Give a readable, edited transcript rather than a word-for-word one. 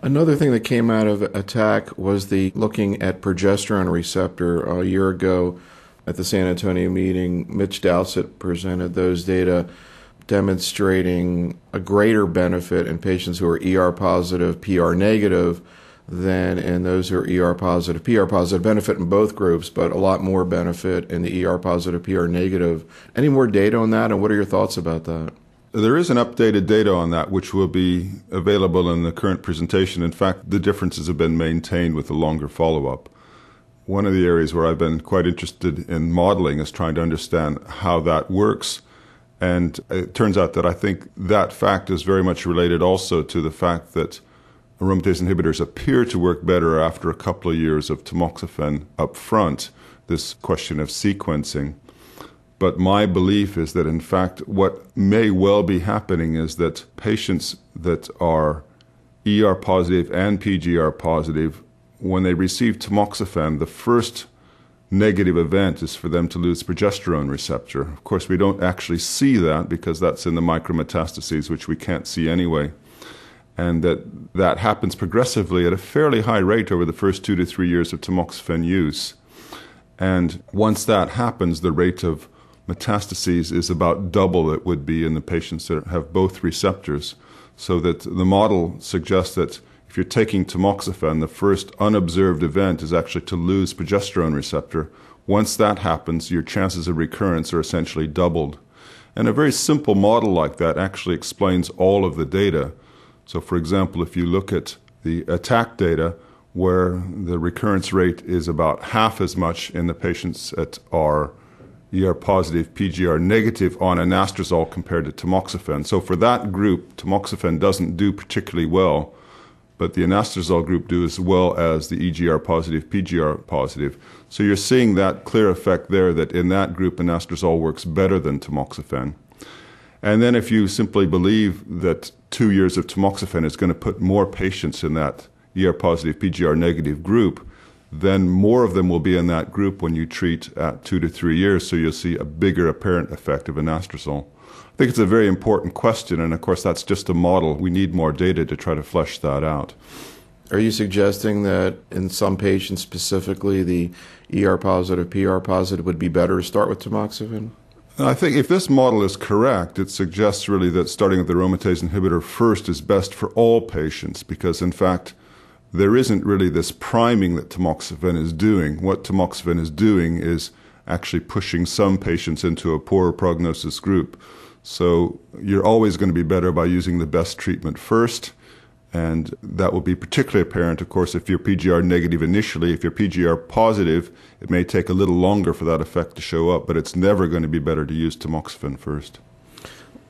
Another thing that came out of ATTACK was the looking at progesterone receptor a year ago at the San Antonio meeting. Mitch Dowsett presented those data demonstrating a greater benefit in patients who are ER positive, PR negative, than in those who are ER positive, PR positive. Benefit in both groups, but a lot more benefit in the ER positive, PR negative. Any more data on that, and what are your thoughts about that? There is an updated data on that, which will be available in the current presentation. In fact, the differences have been maintained with a longer follow-up. One of the areas where I've been quite interested in modeling is trying to understand how that works. And it turns out that I think that fact is very much related also to the fact that aromatase inhibitors appear to work better after a couple of years of tamoxifen up front, this question of sequencing. But my belief is that, in fact, what may well be happening is that patients that are ER positive and PGR positive, when they receive tamoxifen, the first negative event is for them to lose progesterone receptor. Of course, we don't actually see that because that's in the micrometastases, which we can't see anyway. And that happens progressively at a fairly high rate over the first 2 to 3 years of tamoxifen use. And once that happens, the rate of metastases is about double it would be in the patients that have both receptors. So that the model suggests that if you're taking tamoxifen, the first unobserved event is actually to lose progesterone receptor. Once that happens, your chances of recurrence are essentially doubled. And a very simple model like that actually explains all of the data. So, for example, if you look at the ATTACK data, where the recurrence rate is about half as much in the patients that are ER positive, PGR negative on anastrozole compared to tamoxifen. So for that group, tamoxifen doesn't do particularly well, but the anastrozole group do as well as the EGR positive, PGR positive. So you're seeing that clear effect there that in that group, anastrozole works better than tamoxifen. And then if you simply believe that 2 years of tamoxifen is going to put more patients in that ER positive, PGR negative group, then more of them will be in that group when you treat at 2 to 3 years, so you'll see a bigger apparent effect of anastrozole. I think it's a very important question, and of course that's just a model. We need more data to try to flesh that out. Are you suggesting that in some patients specifically, the ER positive, PR positive would be better to start with tamoxifen? I think if this model is correct, it suggests really that starting with the aromatase inhibitor first is best for all patients, because in fact there isn't really this priming that tamoxifen is doing. What tamoxifen is doing is actually pushing some patients into a poorer prognosis group. So you're always going to be better by using the best treatment first, and that will be particularly apparent, of course, if you're PGR negative initially. If you're PGR positive, it may take a little longer for that effect to show up, but it's never going to be better to use tamoxifen first.